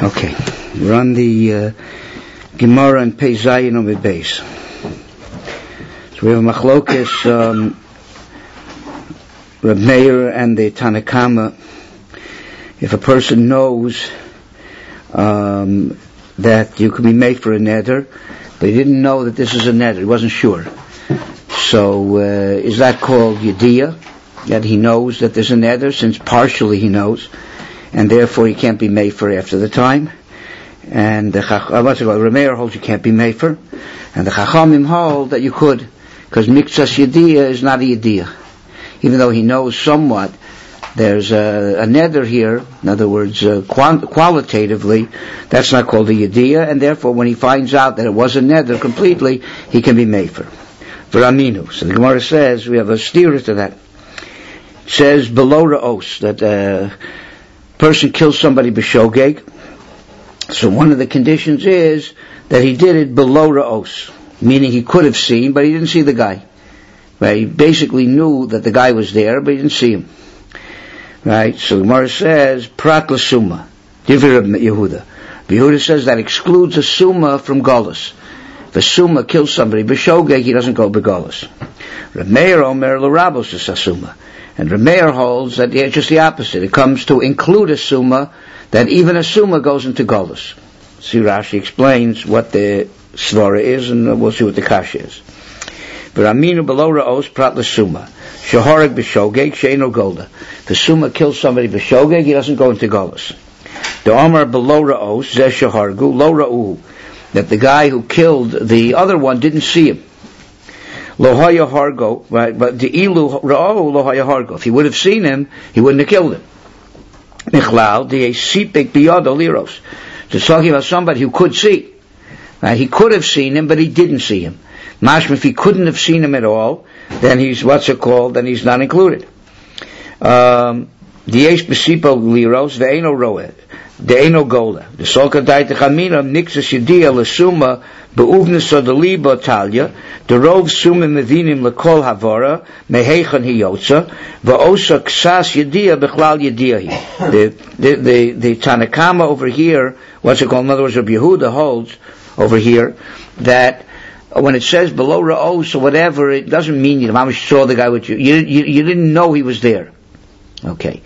Okay, we're on the Gemara and Pei Zayin on the base. So we have Machlokes, Reb Meir and the Tanakama. If a person knows that you can be made for a neder, but he didn't know that this is a neder, he wasn't sure. So is that called Yediyah? That he knows that there's a neder, since partially he knows, and therefore he can't be made for after the time. And the Reb Meir holds you can't be made for, and the Chachamim hold that you could, because Miktsas Yediyah is not a Yediyah. Even though he knows somewhat, there's a neder here, in other words, qualitatively, that's not called a Yediyah, and therefore when he finds out that it was a neder completely, he can be made for Aminu. So the Gemara says, we have a steer to that. It says, below Ra'os, that a person kills somebody b'shogeg. So one of the conditions is that he did it below Ra'os, meaning he could have seen, but he didn't see the guy. Right? He basically knew that the guy was there, but he didn't see him. Right? So the Gemara says, Prat l'suma, Divir of Yehuda. Yehuda says that excludes a suma from Golus. If a suma kills somebody b'shogeg, he doesn't go b'Golus. Reb Meir omer l'rabos is a suma. And Reb Meir holds that it's just the opposite. It comes to include a suma, that even a suma goes into Golus. See, Rashi explains what the svara is, and we'll see what the kash is. V'raminu below ra'os prat l'suma. Shehoreg b'shogeg she'eno golda. If the suma kills somebody b'shogeg, he doesn't go into Golus. The Omar below ra'os zeh shehargu lo ra'u. That the guy who killed the other one didn't see him. Lo haya hargo, right? But the ilu ra'o lo haya hargo. If he would have seen him, he wouldn't have killed him. Michlal the sipek biyado liros. It's talking about somebody who could see. Right? He could have seen him, but he didn't see him. Mashma, if he couldn't have seen him at all, then he's, then he's not included. The yesh b'sipo liros ve'eno roeh. De'eno gola. The solka daita chamina nixas yediyah l'suma be'uvnesa deliba talya the rov suma mevinim lekol havara mehechan hiyotza va'osa ksas yediyah bechlal yediyah. The Tanakama over here, what's it called? In other words, Rabbi Yehuda holds over here that when it says below ra'os or whatever, it doesn't mean you saw the guy with you. You didn't know he was there. Okay.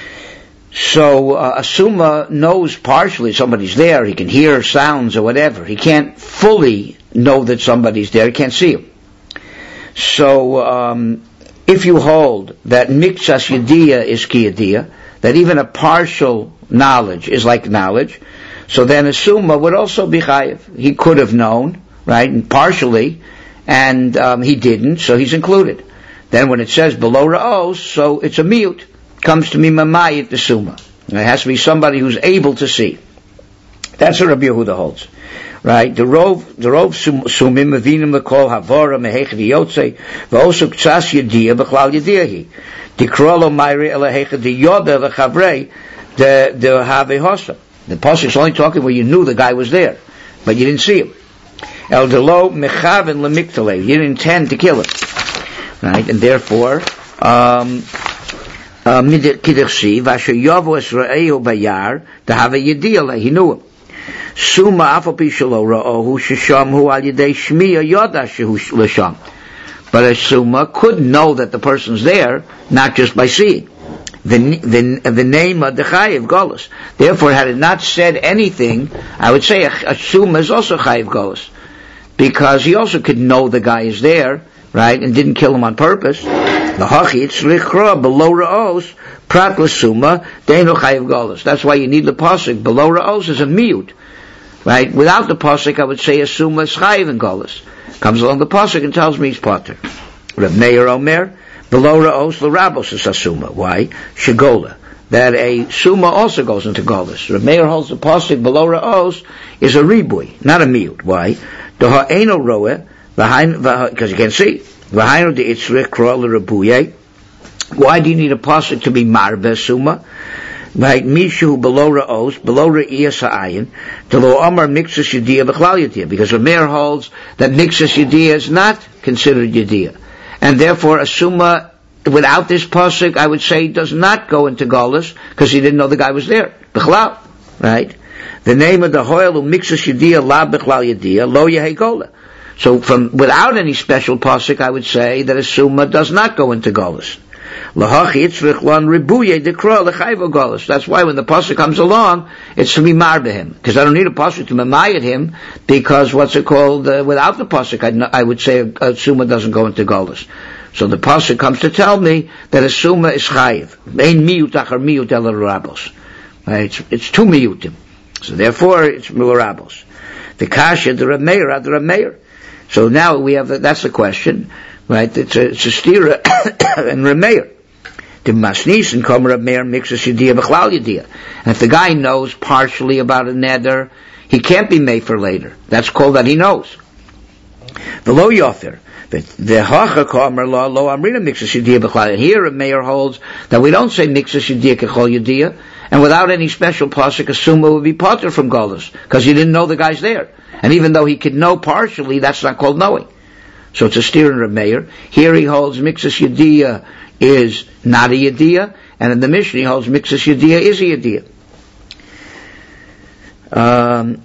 So a suma knows partially somebody's there. He can hear sounds or whatever. He can't fully know that somebody's there. He can't see him. So if you hold that miktsas yediyah is ki yediyah, that even a partial knowledge is like knowledge, so then a suma would also be chayiv. He could have known, right, and partially, and he didn't, so he's included. Then when it says below ra'os, so it's a miyut. Comes to me mamayit the suma. It has to be somebody who's able to see. That's what Rabbi Yehuda holds. Right? The rov sumim mevinim lekol havara mehechad yotze v'osuk ksas yediyah b'chlal yediyahi. Dikrolo mayri elahechad yoda v'chavrei the havehosa. The pasuk is only talking where you knew the guy was there, but you didn't see him. El delo mechaven lemiktale. You didn't intend to kill him. Right? And therefore, he knew him. Suma afapi shelo ra'ohu sheshamhu al yedei shmiya yoda shehu l'sham. But a suma could know that the person's there, not just by seeing. The name of the chayiv golus. Therefore, had it not said anything, I would say a suma is also chayiv golus, because he also could know the guy is there, right, and didn't kill him on purpose. That's why you need the pasuk. Below ra'os is a miyut, right? Without the pasuk, I would say a suma is chayiv in golus. Comes along the pasuk and tells me he's pater. Reb Meir omer below ra'os l'rabos is a suma. Why? Shegola. That a suma also goes into golus. Reb Meir holds the pasuk below ra'os is a ribui, not a miyut. Why? The ha'eno roeh because you can't see. Why do you need a pasuk to be marbe suma? Right, mishu below ra'os, below ra'iyas ha'ayin, to lo amar mixus yediyah b'chlal yediyah, because the Meir holds that mixus yediyah is not considered yediyah, and therefore a suma without this pasuk, I would say, does not go into golus because he didn't know the guy was there. B'chlal. right? The name of the hoil umixas yediyah la bechlal yediyah lo yehi gola. So without any special pasuk, I would say that a summa does not go into golus. That's why when the pasuk comes along, it's to be marba him, because I don't need a pasuk to mamayat him, because what's it called? Without the pasuk, I would say a summa doesn't go into golus. So the pasuk comes to tell me that a summa is chayiv. Ein miyut achar miyut el rabos. It's two miyutim. So therefore, it's rabos. The kasha, the Rameir, the Rameir. So now we have that's the question, right? It's a stira and Rameir. The masnis and kom Rameir mixes yediyah b'chlal yediyah. And if the guy knows partially about a neder, he can't be made for later. That's called that he knows. The lo yofer. The hacha komer lo amrina mixes yediyah b'chlal. Here Rameir holds that we don't say mixes yediyah k'chol yediyah, and without any special pasuk, a summa would be potter from golus, because you didn't know the guy's there. And even though he could know partially, that's not called knowing. So it's a steer in Rameir. Here he holds mixus yediyah is not a yediyah, and in the Mishnah he holds mixus yediyah is a yediyah.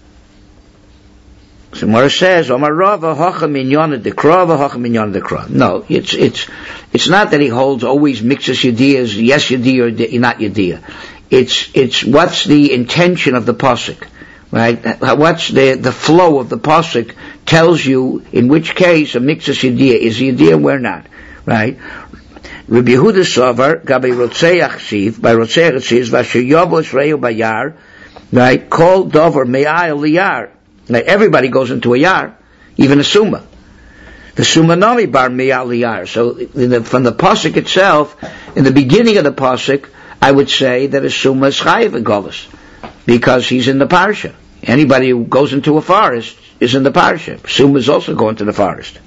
So Mora says, Omar Rava hacha minyan dekra v'hacha minyan dekra. No, it's not that he holds always mixus yediyah is yes yediyah or not yediyah. It's what's the intention of the pasuk. Right? What's the flow of the pasuk tells you in which case a mixus yediyah is yediyah, where not. Right? Rabbi Yehuda Sovar, Gabi Rotzeach Siv, by Rotzeach it says, Vasher Yavos Reu Bayar, right? Kol Dover Me'ayel Liyar. Like everybody goes into a yar, even a summa. The summa nami bar Me'ayel Liyar. So from the pasuk itself, in the beginning of the pasuk, I would say that a summa is chayiv in golus, because he's in the parsha. Anybody who goes into a forest is in the parsha. Summa is also going to the forest.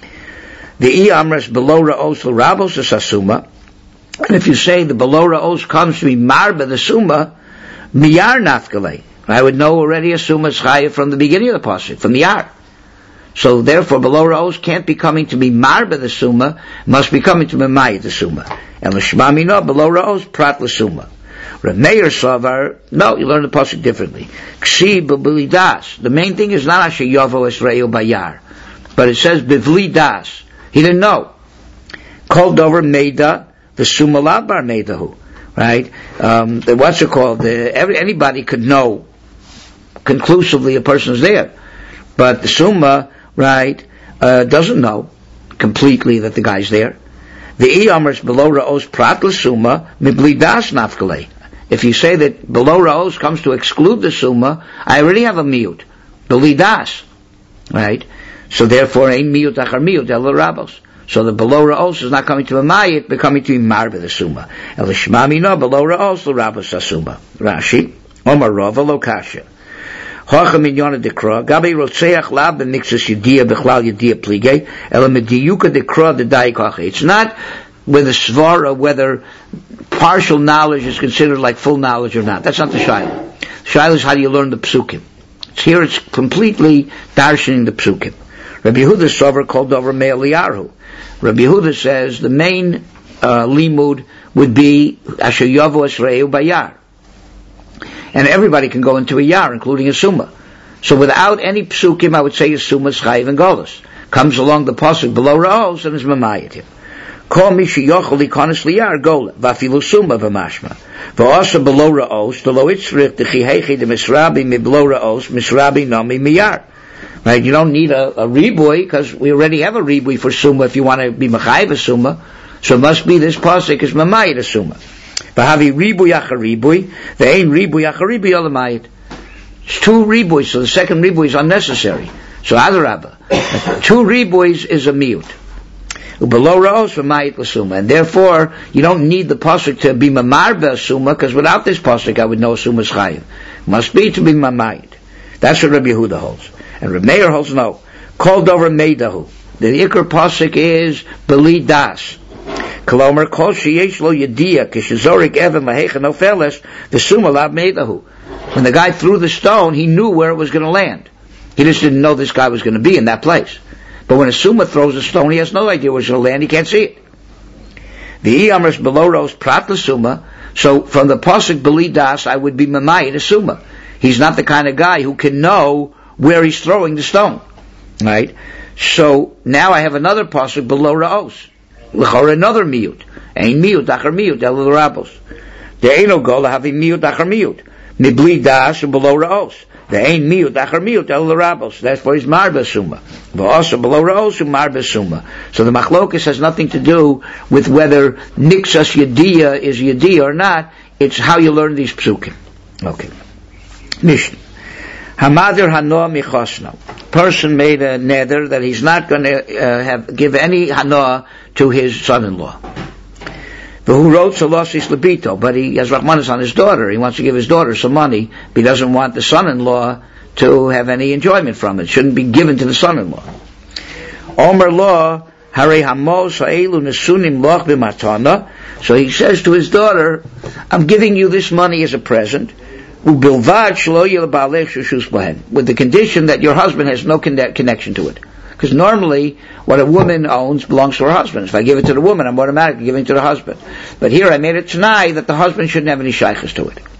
The amras below ra'os l'rabos is a summa. And if you say the below ra'os comes to be marba the summa, miyar nafkalei. I would know already a summa is chayiv from the beginning of the pasuk, from the yar. So therefore below ra'os can't be coming to be marba the summa, must be coming to be mayit the summa. And l'shma mino below ra'os prat l'summa. Rameir Savar, no, you learn the pasuk differently. Ksi b'bli das. The main thing is not asher yavo esreu bayar, but it says b'vli das. He didn't know. Called over meida, the summa la bar meidahu, right? What's it called? Anybody could know conclusively a person's there, but the summa, right, doesn't know completely that the guy's there. The iyamers below ra'os prat l'summa mibli das nafkalei. If you say that below ra'os comes to exclude the summa, I already have a miyut, b'li das, right? So therefore, ein miyut achar miyut el rabos. So the below ra'os is not coming to a mayit, but coming to a marba the summa. El shma mino below ra'os l'rabos asumma. Rashi, Omar Rava lo kasha. Hocha minyona dekra, gabi rotzeach lab b'mixus yediyah b'chlal yediyah pligay, el mediyuka dekra the daikacha. It's not with a svara whether partial knowledge is considered like full knowledge or not. That's not the shaila. Shaila is how do you learn the psukim. Here it's completely darshaning the psukim. Rabbi Yehuda Sover called over Me'eliyahu. Rabbi Yehuda says the main limud would be Asher Yavo Esreu Bayar. And everybody can go into a yar, including a summa. So without any psukim, I would say a summa is chayiv and golus. Comes along the pasuk below ra'os and is mamayit him. Call me sheyochel ikonis liyar gola vafilu summa v'mashma v'asa below ra'os the lo itzrich the chihechi the misrabi mi below ra'os misrabi nami miyar. Right? You don't need a riboy because we already have a riboy for summa if you want to be machayiv a summa. So it must be this pasuk is mamayit a summa. V'havi riboy achar riboy ve'ein riboy achar riboy olamayit. It's two riboys, so the second riboy is unnecessary. So adarabba, two riboys is a miyut. Below ra'os v'mayit l'summa, and therefore you don't need the pasuk to be mamarba summa, because without this pasuk I would know summa is chayiv. Must be to be mamayit. That's what Rabbi Yehuda holds, and Rabbi Meir holds no. Called over meidahu. The ikar pasuk is beli das. Kolomer kol sheyesh lo yediyah kishazorik even lahecha nofeles the summa lab meidahu. When the guy threw the stone, he knew where it was going to land. He just didn't know this guy was going to be in that place. But when a summa throws a stone, he has no idea where it's going to land. He can't see it. The iyamers below rose prat the summa So from the pasuk b'li das, I would be mamayit asuma. He's not the kind of guy who can know where he's throwing the stone, right? So now I have another pasuk below ra'os, l'chor another miyut, ein miyut achar miyut el l'rabos. There ain't no goal to have a miyut achar miyut, mibli das and below ra'os. There ain't miyut achar miyut el l'rabos. Therefore he's marba suma. But also below ra'os and marba suma. So the machlokus has nothing to do with whether nixas yediyah is yediyah or not. It's how you learn these psukim. Okay. Mishnah. Hamadir hanoah michosno. Person made a neder that he's not going to give any hanoah to his son-in-law. Who wrote Salosis Labito, but he has Rahmanas on his daughter. He wants to give his daughter some money, but he doesn't want the son-in-law to have any enjoyment from it. It shouldn't be given to the son-in-law. Omer law, Hare Hamos Ha'elu Nesunim Loch B'matana. So he says to his daughter, I'm giving you this money as a present, with the condition that your husband has no connection to it. Because normally, what a woman owns belongs to her husband. If I give it to the woman, I'm automatically giving it to the husband. But here I made it tonight that the husband shouldn't have any shaykhs to it.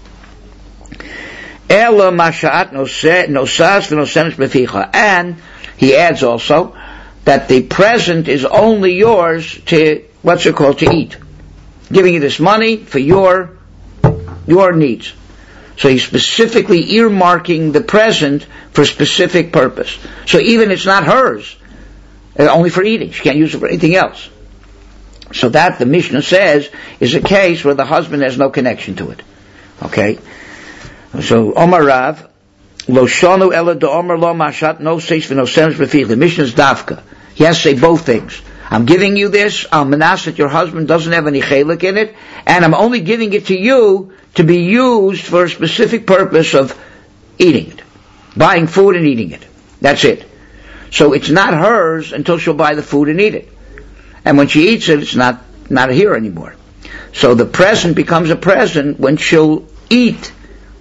And he adds also that the present is only yours to, to eat. Giving you this money for your needs. So he's specifically earmarking the present for a specific purpose. So even it's not hers, only for eating. She can't use it for anything else. So that, the Mishnah says, is a case where the husband has no connection to it. Okay? So, Omar Rav, Lo shonu ela de Omar lo mashat no seis v'no senes b'fich. The Mishnah's dafka. He has to say both things. I'm giving you this, I'll manas that your husband doesn't have any chelik in it, and I'm only giving it to you to be used for a specific purpose of eating it. Buying food and eating it. That's it. So it's not hers until she'll buy the food and eat it. And when she eats it, it's not here anymore. So the present becomes a present when she'll eat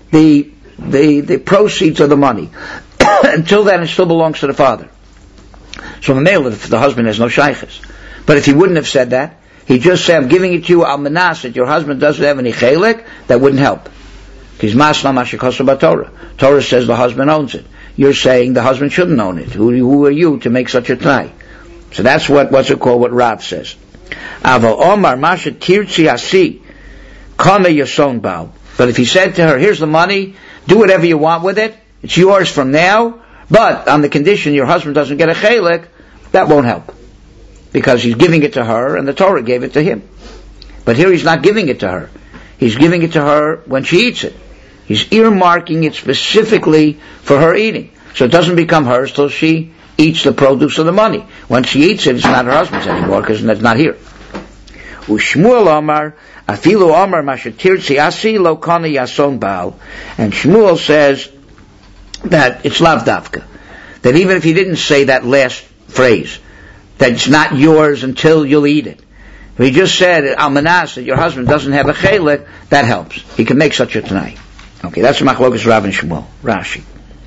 the proceeds of the money. Until then, it still belongs to the father. So the male, if the husband has no shaykhs. But if he wouldn't have said that, he just said, I'm giving it to you al manas, that your husband doesn't have any chelik, that wouldn't help. Because masna mashikosa Torah. Torah says the husband owns it. You're saying the husband shouldn't own it. Who are you to make such a t'nai? So that's what's it called, what Rav says. Aval Omar Masha Tirtzi Asi Kana Yason Baal. But if he said to her, here's the money, do whatever you want with it, it's yours from now, but on the condition your husband doesn't get a chelik, that won't help. Because he's giving it to her and the Torah gave it to him. But here he's not giving it to her. He's giving it to her when she eats it. He's earmarking it specifically for her eating. So it doesn't become hers till she eats the produce of the money. When she eats it, it's not her husband's anymore because it's not here. Ushmuel Amar, Afilu Amar Mashatirtzi Asi Lo Kana Yason Baal. And Shmuel says that it's lav dafka. That even if he didn't say that last phrase, that it's not yours until you'll eat it. If he just said, Almanas, that your husband doesn't have a chelik, that helps. He can make such a t'nai. Okay, that's Machlokas Rav and Shmuel. Rashi.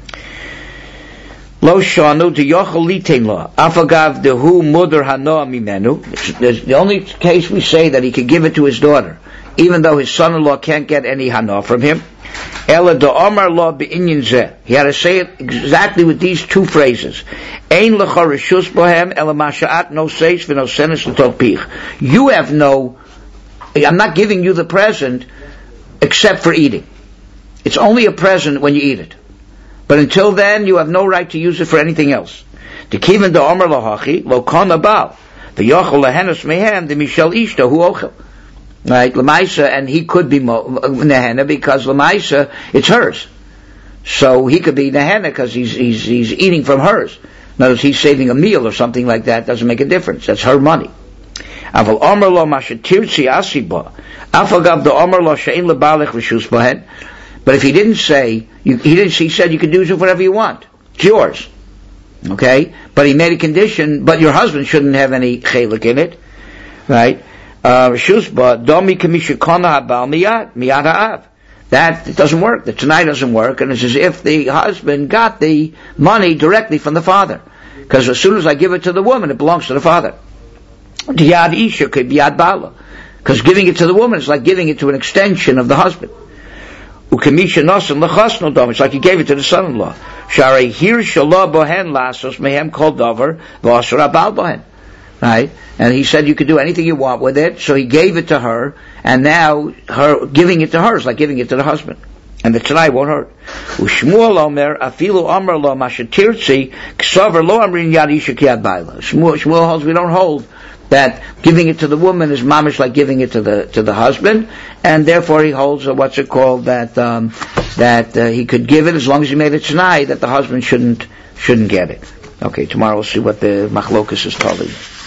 Lo shanu de yochel litein lo. Afagav dehu mudar hanoah mimenu. The only case we say that he could give it to his daughter, even though his son-in-law can't get any hanoah from him. Ela de omar lo be'inyin zeh. He had to say it exactly with these two phrases. Ein lecha reshus bohem ela masha'at no seis v'no senes l'tol pich. You have no, I'm not giving you the present except for eating. It's only a present when you eat it. But until then, you have no right to use it for anything else. To kiven de omar lahachi lo kana bal v'yochel lehenos mehem de mishel ishto hu ochel. Right, Lamaisa, and he could be Nehenna because Lamaisa, it's hers. So he could be Nehenna because he's eating from hers. In other words, he's saving a meal or something like that. Doesn't make a difference. That's her money. Aval Omer lo mashatirtzi asiba. Afagav the Omer lo she'in lebalech rishus bohen. But if he didn't say, he said you can do whatever you want. It's yours. Okay? But he made a condition, but your husband shouldn't have any chelik in it. Right? That it doesn't work. The t'nai doesn't work, and it's as if the husband got the money directly from the father. Because as soon as I give it to the woman, it belongs to the father. Yad isha could be yad bala. Because giving it to the woman is like giving it to an extension of the husband. Ukamisha nosan lechasno dom. It's like you gave it to the son-in-law. Sharei hir shalah bohen lasos mehem kol davar v'asur abal bohen. Right? And he said you could do anything you want with it, so he gave it to her, and now her giving it to her is like giving it to the husband. And the Tanai won't hurt. Ushmuel omer afilu amar lo mashatirtzi ksaver lo amrin yad isha kiyad baila. Shmuel holds we don't hold that giving it to the woman is mamish like giving it to the husband, and therefore he holds that he could give it as long as he made it Tanai that the husband shouldn't get it. Okay, tomorrow we'll see what the Machlokas is telling.